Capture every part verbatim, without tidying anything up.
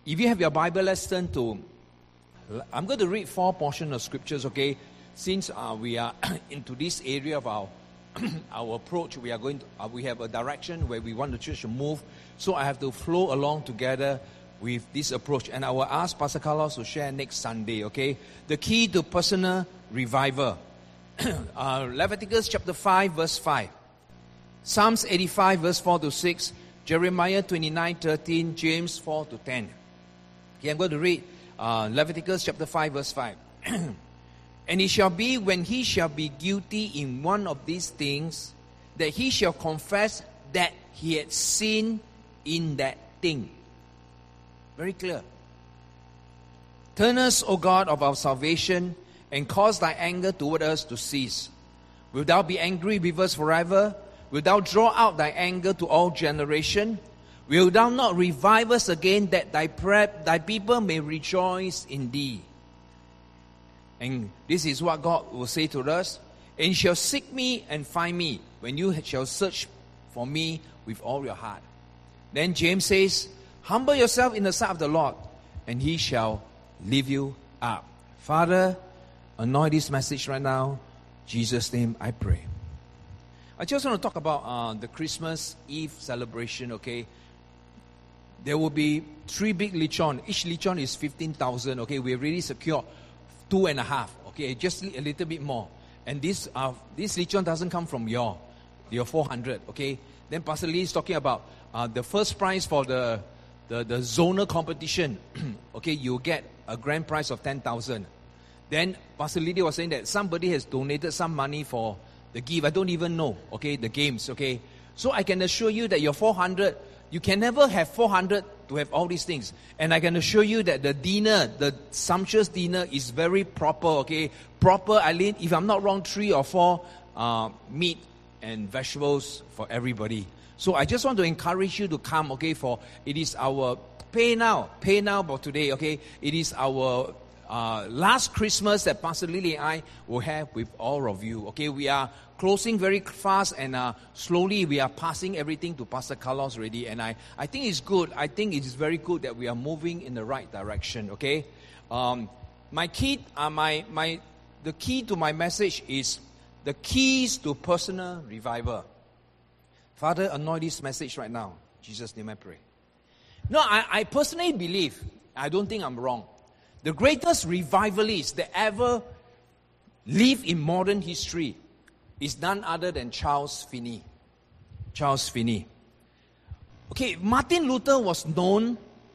If you have your Bible, let's turn to, I'm going to read four portions of scriptures, okay? Since uh, we are into this area of our our approach, we are going to, uh, we have a direction where we want the church to move. So I have to flow along together with this approach. And I will ask Pastor Carlos to share next Sunday, okay? The key to personal revival. uh, Leviticus chapter five, verse five. Psalms eighty-five, verse four to six. Jeremiah twenty-nine, thirteen. James four to ten. Okay, I'm going to read uh, Leviticus chapter five, verse five. And it shall be when he shall be guilty in one of these things, that he shall confess that he had sinned in that thing. Very clear. Turn us, O God of our salvation, and cause thy anger toward us to cease. Wilt thou be angry with us forever? Wilt thou draw out thy anger to all generation? Wilt thou not revive us again, that thy, pre- thy people may rejoice in thee? And this is what God will say to us. And you shall seek me and find me, when you shall search for me with all your heart. Then James says, humble yourself in the sight of the Lord, and he shall lift you up. Father, anoint this message right now. In Jesus' name I pray. I just want to talk about uh, the Christmas Eve celebration, okay? There will be three big lechon. Each lechon is fifteen thousand, okay? We already secured two and a half, okay? Just a little bit more. And this uh, this lechon doesn't come from your, your four hundred, okay? Then Pastor Lee is talking about uh, the first prize for the, the, the zonal competition. Okay, you get a grand prize of ten thousand. Then Pastor Lydia was saying that somebody has donated some money for the gift. I don't even know, okay, the games, okay? So I can assure you that your four hundred, you can never have four hundred to have all these things. And I can assure you that the dinner, the sumptuous dinner is very proper, okay? Proper, Eileen, if I'm not wrong, three or four uh, meat and vegetables for everybody. So I just want to encourage you to come, okay, for it is our pay now, pay now for today, okay? It is our uh, last Christmas that Pastor Lily and I will have with all of you, okay? We are closing very fast, and uh, slowly we are passing everything to Pastor Carlos already. And I, I think it's good. I think it is very good that we are moving in the right direction, okay? Um, my key, uh, my, my, the key to my message is the keys to personal revival. Father, anoint this message right now. In Jesus' name I pray. No, I, I personally believe, I don't think I'm wrong, the greatest revivalist that ever lived in modern history is none other than Charles Finney. Charles Finney. Okay, Martin Luther was known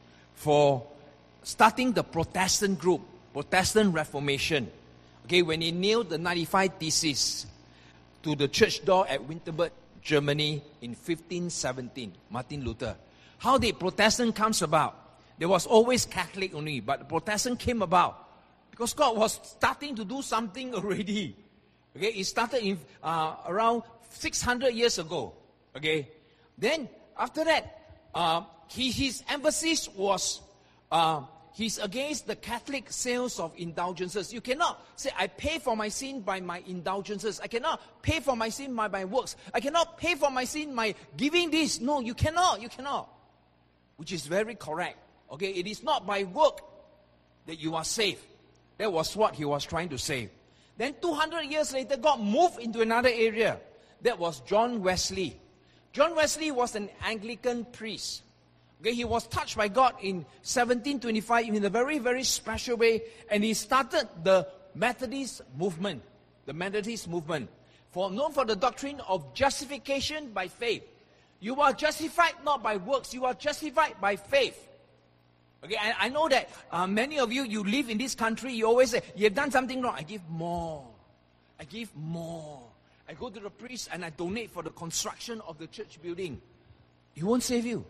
for starting the Protestant group, Protestant Reformation. Okay, when he nailed the ninety-five Theses to the church door at Wittenberg, Germany in fifteen seventeen, Martin Luther. How did Protestant comes about? There was always Catholic only, but Protestant came about because God was starting to do something already. Okay, it started in uh, around six hundred years ago. Okay, then after that, uh, he, his emphasis was uh, he's against the Catholic sales of indulgences. You cannot say, I pay for my sin by my indulgences. I cannot pay for my sin by my works. I cannot pay for my sin by giving this. No, you cannot. You cannot. Which is very correct. Okay, it is not by work that you are saved. That was what he was trying to say. Then two hundred years later, God moved into another area. That was John Wesley. John Wesley was an Anglican priest. Okay, he was touched by God in seventeen twenty-five in a very, very special way. And he started the Methodist movement. The Methodist movement. For, known for the doctrine of justification by faith. You are justified not by works. You are justified by faith. Okay, I, I know that uh, many of you, you live in this country, you always say, you have done something wrong. I give more. I give more. I go to the priest and I donate for the construction of the church building. It won't save you.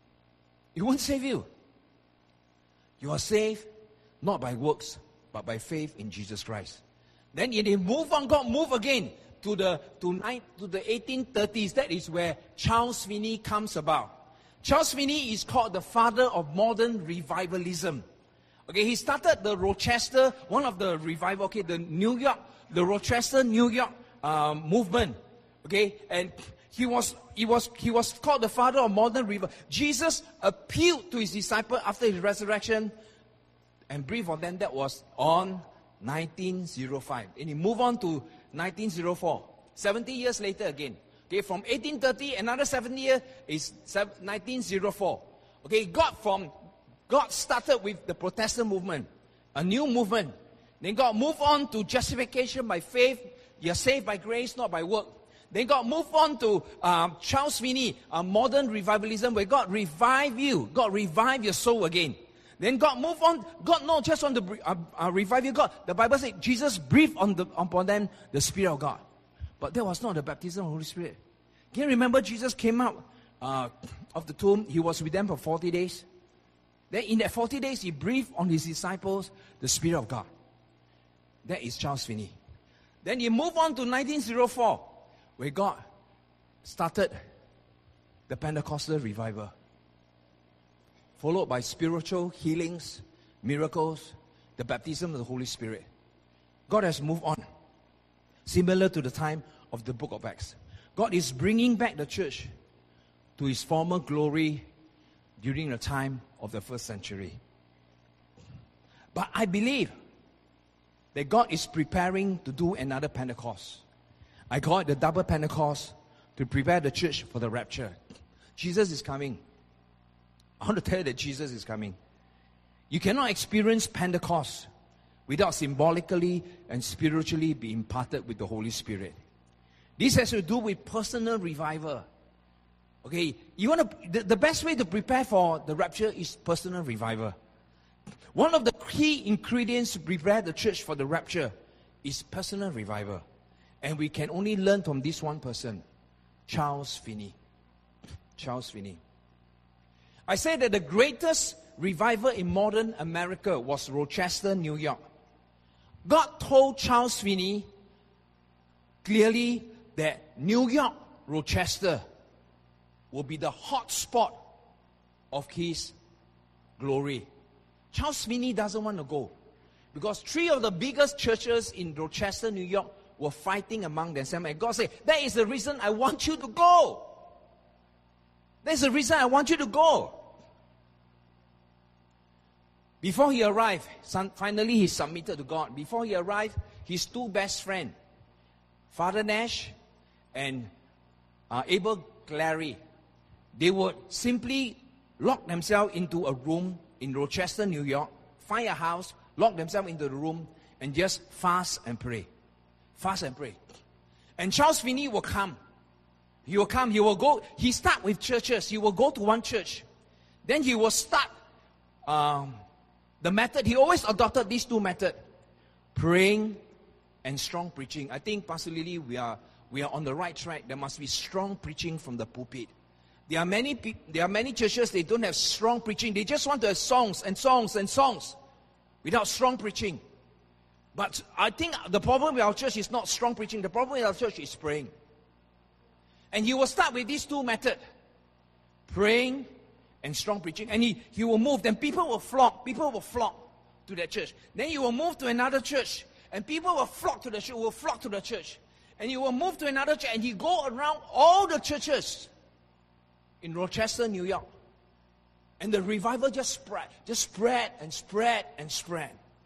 It won't save you. You are saved not by works, but by faith in Jesus Christ. Then they move on, God move again to the, to, nine, to the eighteen thirties. That is where Charles Finney comes about. Charles Finney is called the father of modern revivalism. Okay, he started the Rochester, one of the revival, okay, the New York, the Rochester, New York um, movement. Okay, and He was, he was, he was called the father of modern revival. Jesus appealed to his disciples after his resurrection and breathed on them. That was on nineteen oh five. And he moved on to nineteen oh four. seventy years later again. Okay, from eighteen thirty, another seventy years is nineteen oh four. Okay, God from, God started with the Protestant movement, a new movement. Then God moved on to justification by faith. You're saved by grace, not by work. Then God moved on to um, Charles Finney, uh, modern revivalism, where God revive you. God revive your soul again. Then God moved on. God not just on the uh, uh, revive you. God, the Bible says Jesus breathed on the, upon them the Spirit of God. But that was not the baptism of the Holy Spirit. Can you remember Jesus came out uh, of the tomb? He was with them for forty days. Then in that forty days, he breathed on his disciples the Spirit of God. That is Charles Finney. Then he moved on to nineteen oh four. Where God started the Pentecostal revival, followed by spiritual healings, miracles, the baptism of the Holy Spirit. God has moved on, similar to the time of the book of Acts. God is bringing back the church to its former glory during the time of the first century. But I believe that God is preparing to do another Pentecost. I call it the double Pentecost, to prepare the church for the rapture. Jesus is coming. I want to tell you that Jesus is coming. You cannot experience Pentecost without symbolically and spiritually be imparted with the Holy Spirit. This has to do with personal revival. Okay, you want to, the, the best way to prepare for the rapture is personal revival. One of the key ingredients to prepare the church for the rapture is personal revival. And we can only learn from this one person, Charles Finney. Charles Finney. I say that the greatest revival in modern America was Rochester, New York. God told Charles Finney clearly that New York, Rochester, will be the hot spot of his glory. Charles Finney doesn't want to go because three of the biggest churches in Rochester, New York, were fighting among themselves. And God said, that is the reason I want you to go. That's the reason I want you to go. Before he arrived, finally he submitted to God. Before he arrived, his two best friends, Father Nash and uh, Abel Clary, they would simply lock themselves into a room in Rochester, New York, find a house, lock themselves into the room, and just fast and pray. Fast and pray. And Charles Finney will come. He will come. He will go. He start with churches. He will go to one church. Then he will start um, the method. He always adopted these two methods. Praying and strong preaching. I think, Pastor Lily, we are, we are on the right track. There must be strong preaching from the pulpit. There are many pe- there are many churches, they don't have strong preaching. They just want to have songs and songs and songs without strong preaching. But I think the problem with our church is not strong preaching. The problem with our church is praying. And he will start with these two methods. Praying and strong preaching. And he, he will move. Then people will flock. People will flock to that church. Then he will move to another church. And people will flock to the church. Will flock to the church. And he will move to another church. And he go around all the churches in Rochester, New York. And the revival just spread. Just spread and spread and spread.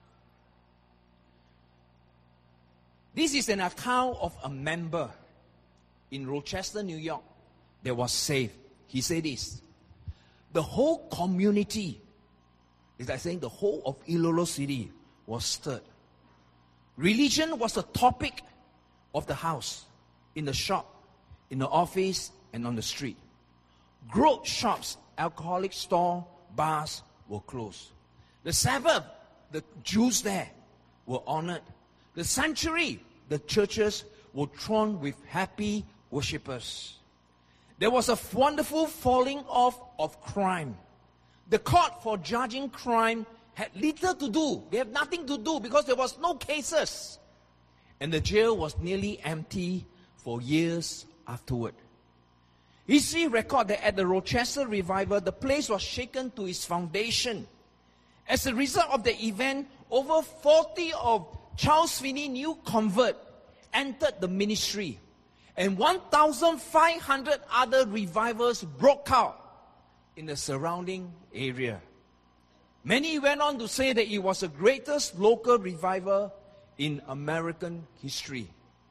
This is an account of a member in Rochester, New York that was saved. He said this. The whole community, is like saying the whole of Ilolo City was stirred. Religion was the topic of the house, in the shop, in the office, and on the street. Growth shops, alcoholic store, bars were closed. The Sabbath, the Jews there were honored. The sanctuary, the churches were thronged with happy worshippers. There was a wonderful falling off of crime. The court for judging crime had little to do. They had nothing to do because there was no cases. And the jail was nearly empty for years afterward. History records that at the Rochester revival, the place was shaken to its foundation. As a result of the event, over forty of Charles Finney new convert entered the ministry. And one thousand five hundred other revivals broke out in the surrounding area. Many went on to say that it was the greatest local revival in American history.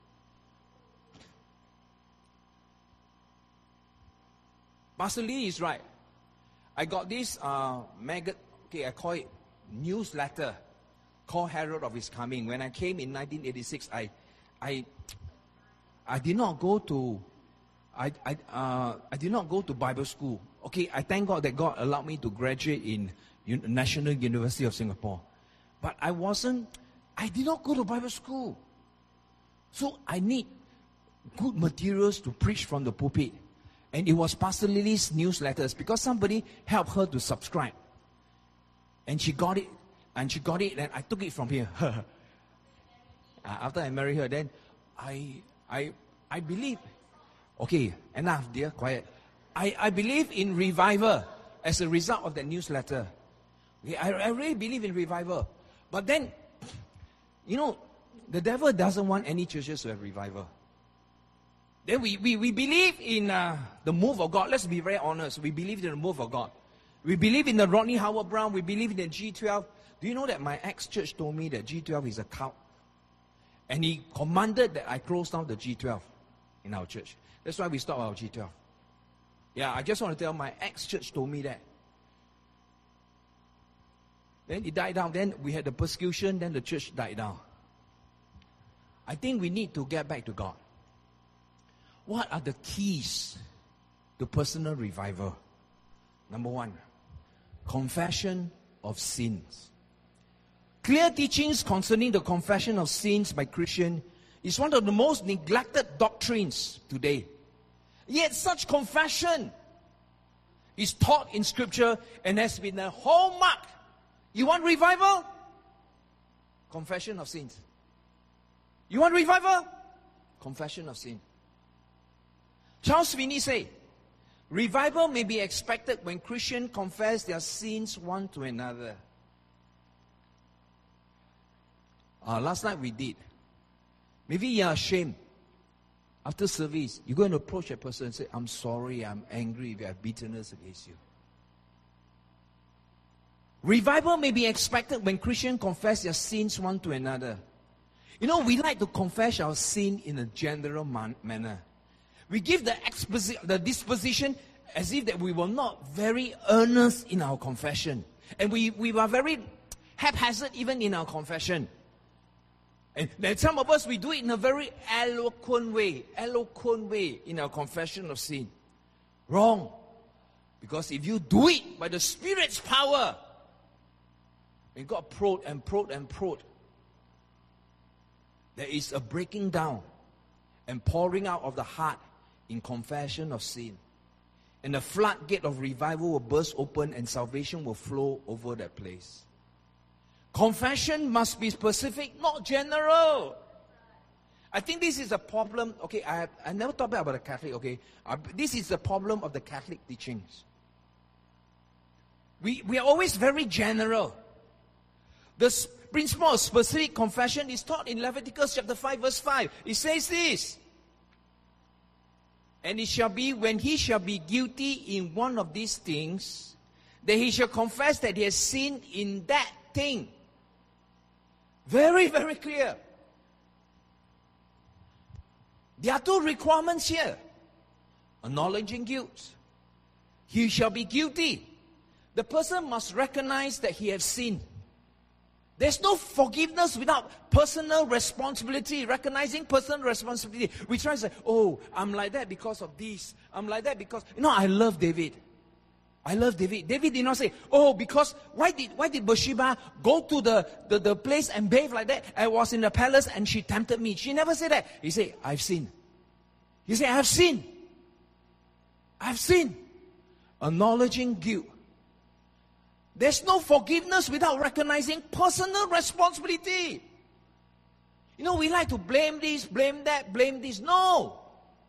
Pastor Lee is right. I got this uh, maggot, okay, I call it newsletter, called Herald of His Coming. When I came in nineteen eighty-six, I, I, I did not go to, I, I, uh, I did not go to Bible school. Okay, I thank God that God allowed me to graduate in Un- National University of Singapore. But I wasn't, I did not go to Bible school. So I need good materials to preach from the pulpit. And it was Pastor Lily's newsletters because somebody helped her to subscribe. And she got it. And she got it and I took it from here. After I married her, then I I I believe. Okay, enough, dear, quiet. I, I believe in revival as a result of that newsletter. Okay, I, I really believe in revival. But then, you know, the devil doesn't want any churches to have revival. Then we, we, we believe in uh, the move of God. Let's be very honest. We believe in the move of God. We believe in the Rodney Howard Brown. We believe in the G twelve. Do you know that my ex-church told me that G twelve is a cult? And he commanded that I close down the G twelve in our church. That's why we stopped our G twelve. Yeah, I just want to tell my ex-church told me that. Then it died down. Then we had the persecution. Then the church died down. I think we need to get back to God. What are the keys to personal revival? Number one, confession of sins. Clear teachings concerning the confession of sins by Christians is one of the most neglected doctrines today. Yet such confession is taught in Scripture and has been a hallmark. You want revival? Confession of sins. You want revival? Confession of sin. Charles Finney said, revival may be expected when Christians confess their sins one to another. Uh, last night we did. Maybe you are ashamed. After service, you're going to approach a person and say, I'm sorry, I'm angry if I have bitterness against you. Revival may be expected when Christians confess their sins one to another. You know, we like to confess our sin in a general man- manner. We give the, exposi- the disposition as if that we were not very earnest in our confession. And we, we were very haphazard even in our confession. And then some of us, we do it in a very eloquent way, eloquent way in our confession of sin. Wrong. Because if you do it by the Spirit's power, and God prod and prod and prod, there is a breaking down and pouring out of the heart in confession of sin. And the floodgate of revival will burst open and salvation will flow over that place. Confession must be specific, not general. I think this is a problem. Okay, I have, I never talked about the Catholic. Okay, uh, this is the problem of the Catholic teachings. We we are always very general. The s- principle of specific confession is taught in Leviticus chapter five, verse five. It says this. And it shall be when he shall be guilty in one of these things, that he shall confess that he has sinned in that thing. Very, very clear. There are two requirements here. Acknowledging guilt. He shall be guilty. The person must recognize that he has sinned. There's no forgiveness without personal responsibility, recognizing personal responsibility. We try to say, oh, I'm like that because of this. I'm like that because, you know, I love David. I love David. David did not say, oh, because, why did why did Bathsheba go to the, the, the place and bathe like that? I was in the palace and she tempted me. She never said that. He said, I've sinned. He said, I've sinned. I've sinned. Acknowledging guilt. There's no forgiveness without recognizing personal responsibility. You know, we like to blame this, blame that, blame this. No.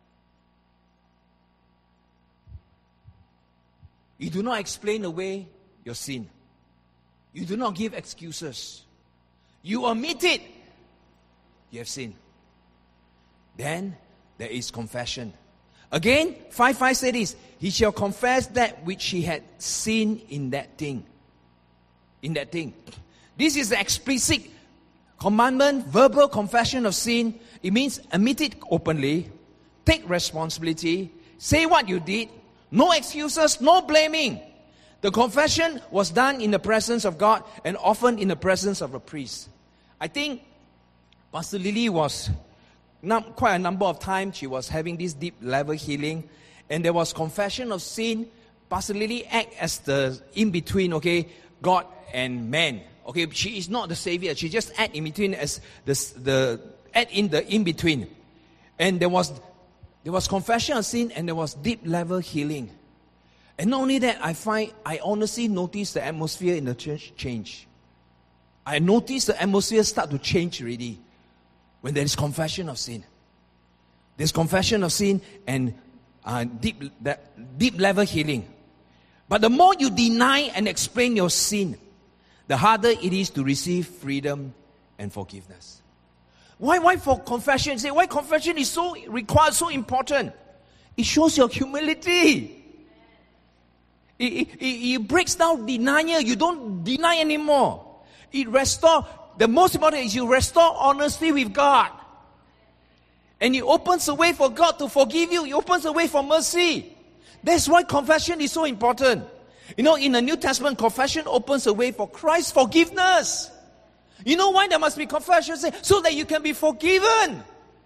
You do not explain away your sin. You do not give excuses. You admit it. You have sinned. Then there is confession. Again, five five says this, he shall confess that which he had seen in that thing. In that thing. This is the explicit commandment, verbal confession of sin. It means admit it openly, take responsibility, say what you did, no excuses, no blaming. The confession was done in the presence of God and often in the presence of a priest. I think Pastor Lily was, not quite a number of times, she was having this deep level healing, and there was confession of sin. Pastor Lily act as the in-between, okay, God and man. Okay, she is not the Savior. She just act in between as the, the act in the in-between. And there was there was confession of sin and there was deep level healing. And not only that, I find, I honestly notice the atmosphere in the church change. I notice the atmosphere start to change already when there is confession of sin. There's confession of sin and uh, deep, that, deep level healing. But the more you deny and explain your sin, the harder it is to receive freedom and forgiveness. Why, why for confession? Say, why confession is so required, so important? It shows your humility. It, it, it, it breaks down denial. You don't deny anymore. It restores. The most important is you restore honesty with God. And it opens a way for God to forgive you. It opens a way for mercy. That's why confession is so important. You know, in the New Testament, confession opens a way for Christ's forgiveness. You know why there must be confession? So that you can be forgiven.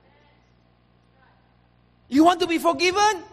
You want to be forgiven?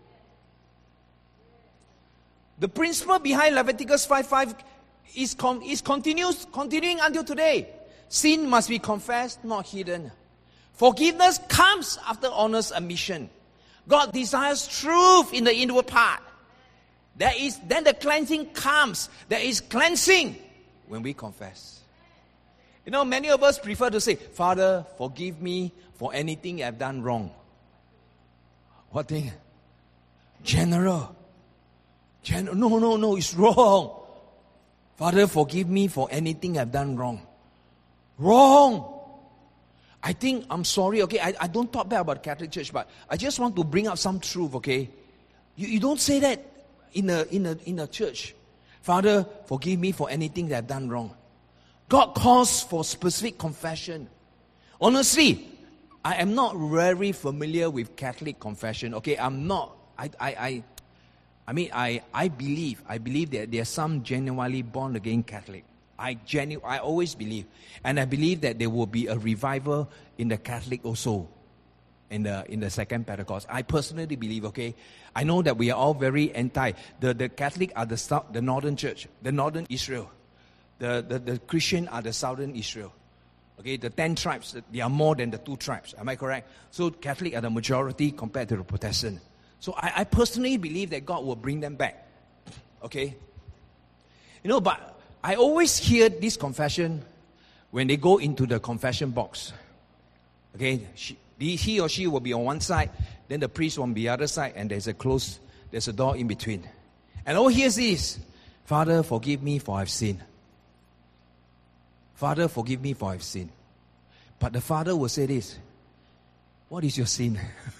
The principle behind Leviticus five five is, con- is continues, continuing until today. Sin must be confessed, not hidden. Forgiveness comes after honest admission. God desires truth in the inward part. There is, then the cleansing comes. There is cleansing when we confess. You know, many of us prefer to say, Father, forgive me for anything I've done wrong. What thing? General. General. No, no, no, it's wrong. Father, forgive me for anything I've done wrong. Wrong. I think, I'm sorry, okay, I, I don't talk bad about Catholic Church, but I just want to bring up some truth, okay? You, you don't say that in a, in a, in a church. Father, forgive me for anything that I've done wrong. God calls for specific confession. Honestly, I am not very familiar with Catholic confession, okay? I'm not. I, I, I, I mean, I, I believe, I believe that there are some genuinely born again Catholic. I genu- I always believe. And I believe that there will be a revival in the Catholic also. In the in the second Pentecost. I personally believe, okay. I know that we are all very anti. The the Catholic are the south, the northern church, the northern Israel. The, the, the Christian are the southern Israel. Okay, the ten tribes, they are more than the two tribes. Am I correct? So Catholic are the majority compared to the Protestant. So I, I personally believe that God will bring them back. Okay. You know, but I always hear this confession when they go into the confession box. Okay, she, he or she will be on one side, then the priest will on the other side, and there's a close, there's a door in between. And all here's this: Father, forgive me for I've sinned. Father, forgive me for I've sinned. But the father will say this: what is your sin?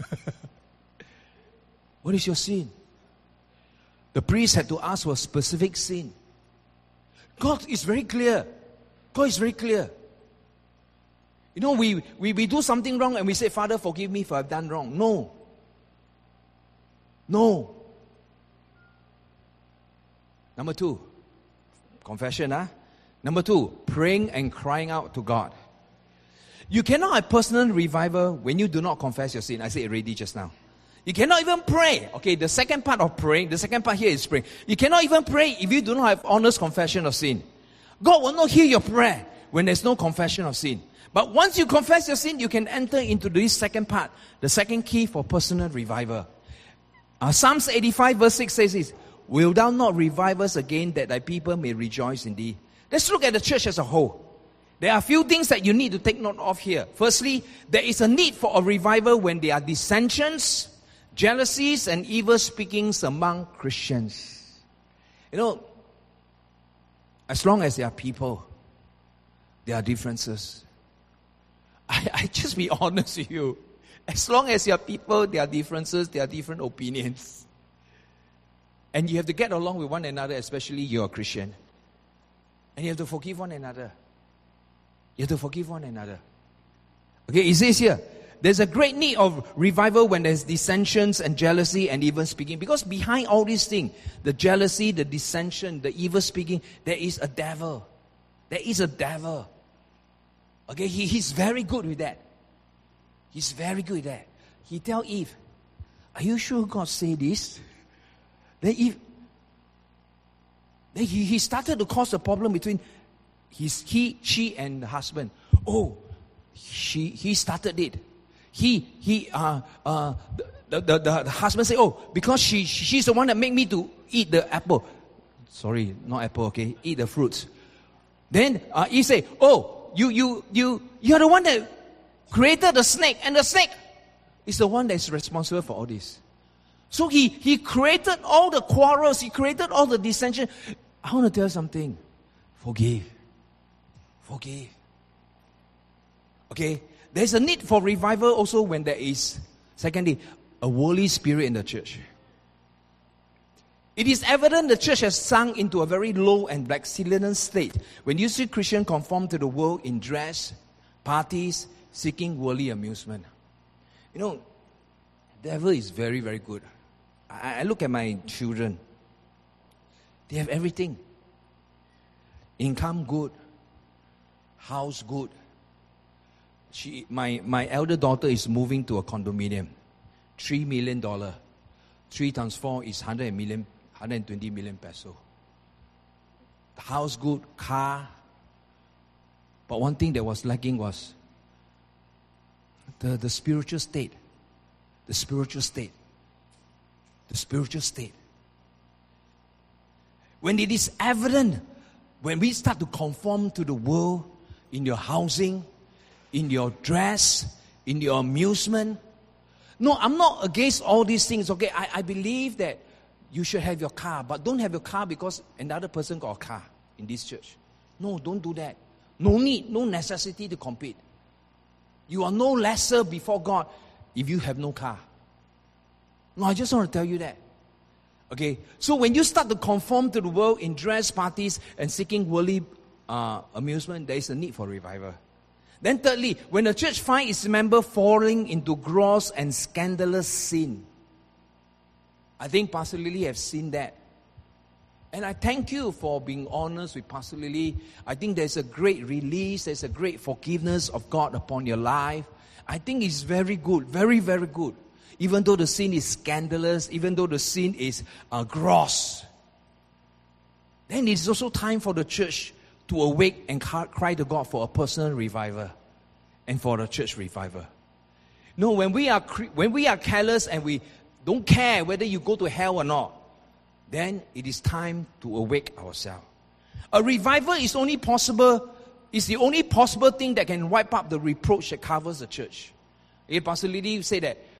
What is your sin? The priest had to ask for a specific sin. God is very clear. God is very clear. You know, we, we, we do something wrong and we say, Father, forgive me for I've done wrong. No. No. Number two, confession, huh? Number two, praying and crying out to God. You cannot have personal revival when you do not confess your sin. I said already just now. You cannot even pray. Okay, the second part of praying, the second part here is praying. You cannot even pray if you do not have honest confession of sin. God will not hear your prayer when there's no confession of sin. But once you confess your sin, you can enter into this second part, the second key for personal revival. Uh, Psalms eighty-five verse six says this: will thou not revive us again, that thy people may rejoice in thee? Let's look at the church as a whole. There are a few things that you need to take note of here. Firstly, there is a need for a revival when there are dissensions, jealousies, and evil speakings among Christians. You know, as long as there are people, there are differences. I, I just be honest with you. As long as you are people, there are differences, there are different opinions. And you have to get along with one another, especially you're a Christian. And you have to forgive one another. You have to forgive one another. Okay, it says here, there's a great need of revival when there's dissensions and jealousy and evil speaking. Because behind all these things, the jealousy, the dissension, the evil speaking, there is a devil. There is a devil. Okay, he, he's very good with that. He's very good with that. He tell Eve, are you sure God say this? Then Eve, then he, he started to cause a problem between his, he, she and the husband. Oh, she, he started it. He, he, uh, uh, the, the, the, the husband say, oh, because she, she's the one that made me to eat the apple. Sorry, not apple, okay? Eat the fruits. Then uh, he say, oh, you, you, you, you're the one that created the snake, and the snake is the one that is responsible for all this. So he, he created all the quarrels, he created all the dissension. I want to tell you something. Forgive. Forgive. Okay? There's a need for revival also when there is, secondly, a worldly spirit in the church. It is evident the church has sunk into a very low and backslidden state when you see Christians conform to the world in dress, parties, seeking worldly amusement. You know, the devil is very, very good. I, I look at my children. They have everything. Income good. House good. She, my, my elder daughter is moving to a condominium. Three million dollars. Three times four is one hundred million, one hundred twenty million peso. The house good, car. But one thing that was lacking was the, the spiritual state. The spiritual state. The spiritual state. When it is evident, when we start to conform to the world in your housing, in your dress, in your amusement. No, I'm not against all these things, okay? I, I believe that you should have your car, but don't have your car because another person got a car in this church. No, don't do that. No need, no necessity to compete. You are no lesser before God if you have no car. No, I just want to tell you that. Okay? So when you start to conform to the world in dress, parties, and seeking worldly uh, amusement, there is a need for revival. Then thirdly, when the church finds its member falling into gross and scandalous sin. I think Pastor Lily has seen that. And I thank you for being honest with Pastor Lily. I think there's a great release, there's a great forgiveness of God upon your life. I think it's very good, very, very good. Even though the sin is scandalous, even though the sin is uh, gross. Then it's also time for the church to awake and cry to God for a personal revival and for the church revival. No, when we are when we are careless and we don't care whether you go to hell or not, then it is time to awake ourselves. A revival is only possible, is the only possible thing that can wipe up the reproach that covers the church. Okay, Pastor Lily said that